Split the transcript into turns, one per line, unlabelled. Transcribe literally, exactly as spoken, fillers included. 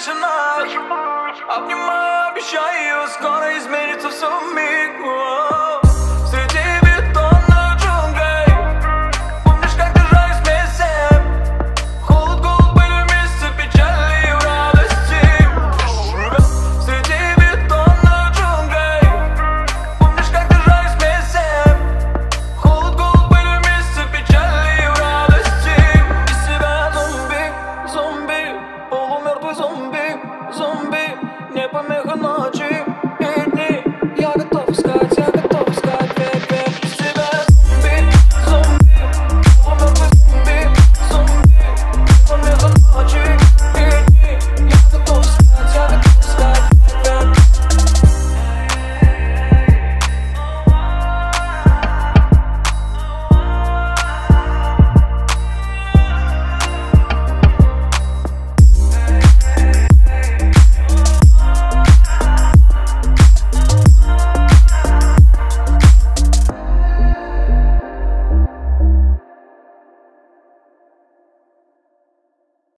тишина. Обнимаю, обещаю, скоро изменится все вмиг. Среди бетонных джунглей, помнишь, как держались вместе? Холод, голод были вместе, печали и радости. Среди бетонных джунглей, помнишь, как держались вместе? Холод, голод были вместе, печали и радости. Из себя зомби, зомби, полумертвый зомби.